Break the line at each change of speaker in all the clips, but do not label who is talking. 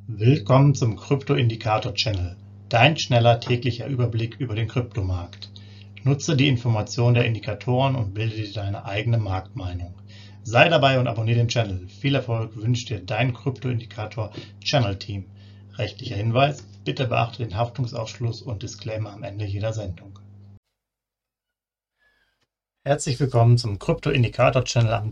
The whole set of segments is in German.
Willkommen zum Krypto-Indikator-Channel, dein schneller täglicher Überblick über den Kryptomarkt. Nutze die Informationen der Indikatoren und bilde dir deine eigene Marktmeinung. Sei dabei und abonniere den Channel. Viel Erfolg wünscht dir dein Krypto-Indikator-Channel-Team. Rechtlicher Hinweis: Bitte beachte den Haftungsausschluss und Disclaimer am Ende jeder Sendung. Herzlich willkommen zum Krypto-Indikator-Channel am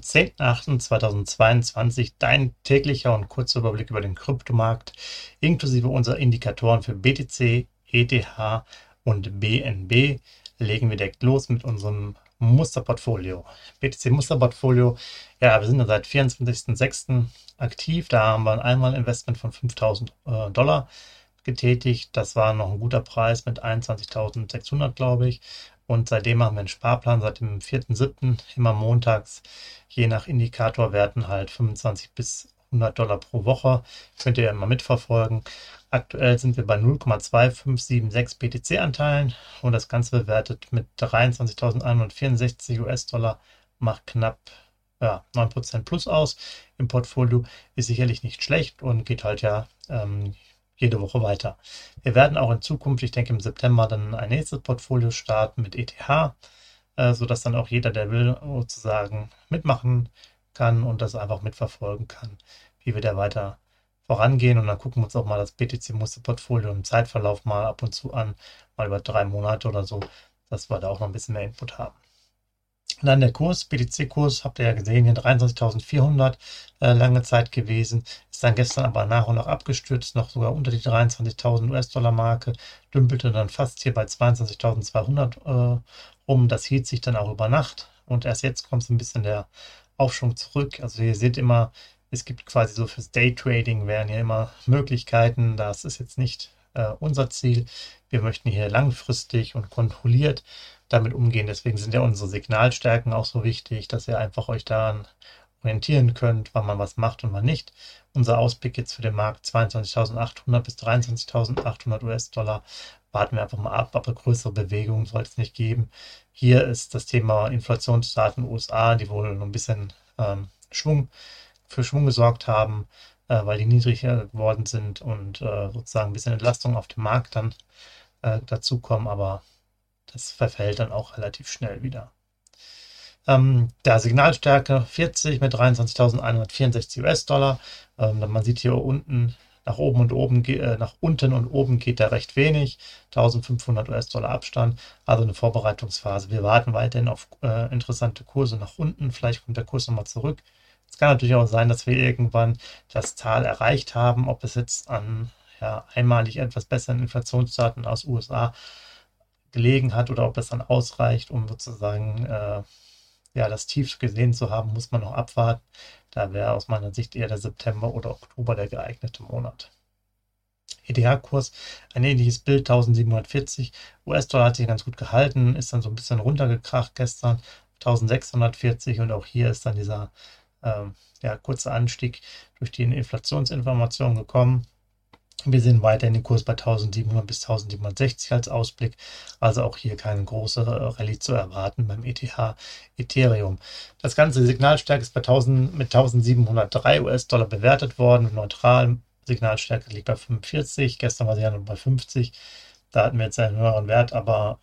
10.08.2022, dein täglicher und kurzer Überblick über den Kryptomarkt, inklusive unserer Indikatoren für BTC, ETH und BNB. Legen wir direkt los mit unserem Musterportfolio. BTC-Musterportfolio, ja, wir sind ja seit 24.06. aktiv. Da haben wir einmal ein Investment von $5.000 getätigt. Das war noch ein guter Preis mit 21.600, glaube ich. Und seitdem machen wir einen Sparplan seit dem 4.7. immer montags, je nach Indikatorwerten halt 25 bis $100 pro Woche. Könnt ihr ja immer mitverfolgen. Aktuell sind wir bei 0,2576 BTC-Anteilen und das Ganze bewertet mit 23.164 US-Dollar, macht knapp 9% plus aus. Im Portfolio ist sicherlich nicht schlecht und geht halt jede Woche weiter. Wir werden auch in Zukunft, ich denke im September, dann ein nächstes Portfolio starten mit ETH, sodass dann auch jeder, der will, sozusagen mitmachen kann und das einfach mitverfolgen kann, wie wir da weiter vorangehen. Und dann gucken wir uns auch mal das BTC-Musterportfolio im Zeitverlauf mal ab und zu an, mal über 3 Monate oder so, dass wir da auch noch ein bisschen mehr Input haben. Und dann der Kurs, BTC-Kurs, habt ihr ja gesehen, hier 23.400 lange Zeit gewesen, ist dann gestern aber nach und nach abgestürzt, noch sogar unter die 23.000 US-Dollar-Marke, dümpelte dann fast hier bei 22.200 rum. Das hielt sich dann auch über Nacht und erst jetzt kommt so ein bisschen der Aufschwung zurück. Also ihr seht immer, es gibt quasi so fürs Daytrading wären hier immer Möglichkeiten. Das ist jetzt nicht unser Ziel. Wir möchten hier langfristig und kontrolliert damit umgehen. Deswegen sind ja unsere Signalstärken auch so wichtig, dass ihr einfach euch daran orientieren könnt, wann man was macht und wann nicht. Unser Ausblick jetzt für den Markt 22.800 bis 23.800 US-Dollar. Warten wir einfach mal ab, aber größere Bewegungen soll es nicht geben. Hier ist das Thema Inflationsdaten in den USA, die wohl noch ein bisschen für Schwung gesorgt haben, weil die niedriger geworden sind und sozusagen ein bisschen Entlastung auf dem Markt dann dazukommen, aber das verfällt dann auch relativ schnell wieder. Der Signalstärke 40 mit 23.164 US-Dollar. Man sieht hier unten nach unten und oben geht da recht wenig. 1.500 US-Dollar Abstand, also eine Vorbereitungsphase. Wir warten weiterhin auf interessante Kurse nach unten. Vielleicht kommt der Kurs nochmal zurück. Es kann natürlich auch sein, dass wir irgendwann das Tal erreicht haben, ob es jetzt an einmalig etwas besseren Inflationsdaten aus USA gelegen hat oder ob es dann ausreicht, um sozusagen das Tief gesehen zu haben, muss man noch abwarten. Da wäre aus meiner Sicht eher der September oder Oktober der geeignete Monat. ETH-Kurs, ein ähnliches Bild, 1740. US-Dollar hat sich ganz gut gehalten, ist dann so ein bisschen runtergekracht gestern, 1640 und auch hier ist dann dieser kurze Anstieg durch die Inflationsinformation gekommen. Wir sehen weiterhin den Kurs bei 1700 bis 1760 als Ausblick, also auch hier keine große Rallye zu erwarten beim ETH Ethereum. Das ganze Signalstärke ist mit 1703 US-Dollar bewertet worden, neutral. Signalstärke liegt bei 45, gestern war sie ja noch bei 50, da hatten wir jetzt einen höheren Wert, aber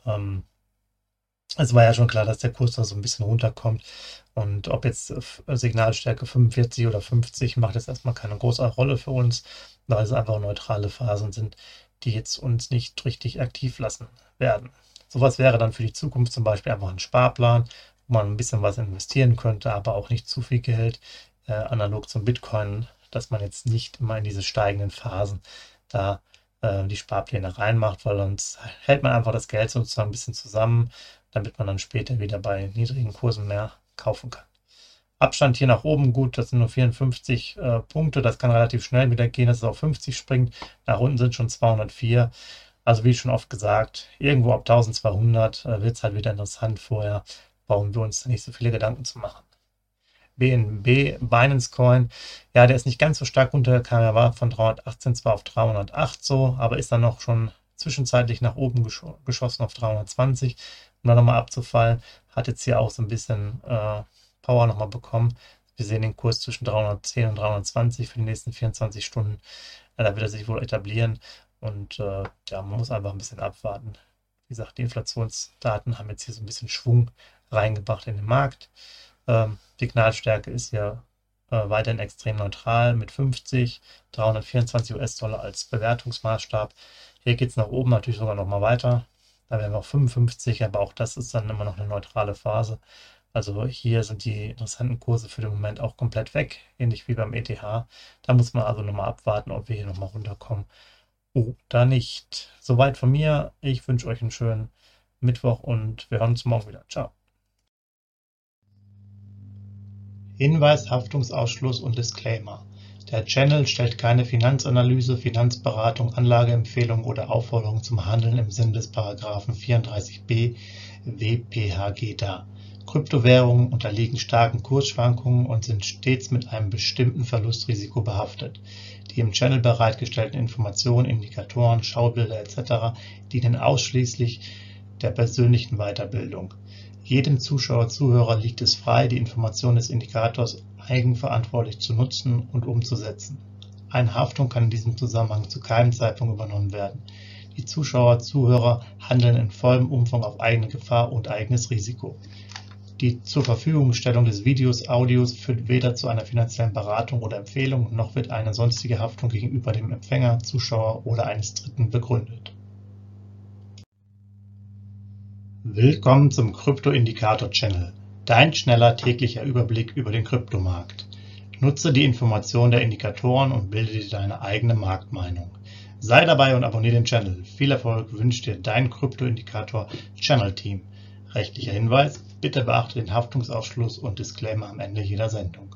es war ja schon klar, dass der Kurs da so ein bisschen runterkommt und ob jetzt Signalstärke 45 oder 50 macht jetzt erstmal keine große Rolle für uns, weil es einfach neutrale Phasen sind, die jetzt uns nicht richtig aktiv lassen werden. Sowas wäre dann für die Zukunft zum Beispiel einfach ein Sparplan, wo man ein bisschen was investieren könnte, aber auch nicht zu viel Geld, analog zum Bitcoin, dass man jetzt nicht immer in diese steigenden Phasen da die Sparpläne reinmacht, weil sonst hält man einfach das Geld sozusagen ein bisschen zusammen, damit man dann später wieder bei niedrigen Kursen mehr kaufen kann. Abstand hier nach oben gut, das sind nur 54 Punkte, das kann relativ schnell wieder gehen, dass es auf 50 springt, nach unten sind schon 204, also wie schon oft gesagt, irgendwo ab 1200 wird es halt wieder interessant, vorher brauchen wir uns nicht so viele Gedanken zu machen. BNB, Binance Coin, ja, der ist nicht ganz so stark runtergekommen, er war von 318 zwar auf 308 so, aber ist dann noch schon zwischenzeitlich nach oben geschossen auf 320, um dann nochmal abzufallen, hat jetzt hier auch so ein bisschen Power nochmal bekommen, Wir sehen den Kurs zwischen 310 und 320 für die nächsten 24 Stunden. Da wird er sich wohl etablieren und ja, man muss einfach ein bisschen abwarten. Wie gesagt, die Inflationsdaten haben jetzt hier so ein bisschen Schwung reingebracht in den Markt. Signalstärke ist ja weiterhin extrem neutral mit 50, 324 US-Dollar als Bewertungsmaßstab. Hier geht es nach oben natürlich sogar noch mal weiter. Da wären wir auf 55, aber auch das ist dann immer noch eine neutrale Phase. Also hier sind die interessanten Kurse für den Moment auch komplett weg, ähnlich wie beim ETH. Da muss man also nochmal abwarten, ob wir hier nochmal runterkommen oder nicht. Soweit von mir. Ich wünsche euch einen schönen Mittwoch und wir hören uns morgen wieder. Ciao. Hinweis, Haftungsausschluss und Disclaimer. Der Channel stellt keine Finanzanalyse, Finanzberatung, Anlageempfehlung oder Aufforderung zum Handeln im Sinne des Paragraphen 34b WPHG dar. Kryptowährungen unterliegen starken Kursschwankungen und sind stets mit einem bestimmten Verlustrisiko behaftet. Die im Channel bereitgestellten Informationen, Indikatoren, Schaubilder etc. dienen ausschließlich der persönlichen Weiterbildung. Jedem Zuschauer/Zuhörer liegt es frei, die Informationen des Indikators eigenverantwortlich zu nutzen und umzusetzen. Eine Haftung kann in diesem Zusammenhang zu keinem Zeitpunkt übernommen werden. Die Zuschauer/Zuhörer handeln in vollem Umfang auf eigene Gefahr und eigenes Risiko. Die Zurverfügungstellung des Videos, Audios führt weder zu einer finanziellen Beratung oder Empfehlung, noch wird eine sonstige Haftung gegenüber dem Empfänger, Zuschauer oder eines Dritten begründet. Willkommen zum Krypto-Indikator-Channel, dein schneller täglicher Überblick über den Kryptomarkt. Nutze die Informationen der Indikatoren und bilde dir deine eigene Marktmeinung. Sei dabei und abonniere den Channel. Viel Erfolg wünscht dir dein Krypto-Indikator-Channel-Team. Rechtlicher Hinweis: Bitte beachte den Haftungsausschluss und Disclaimer am Ende jeder Sendung.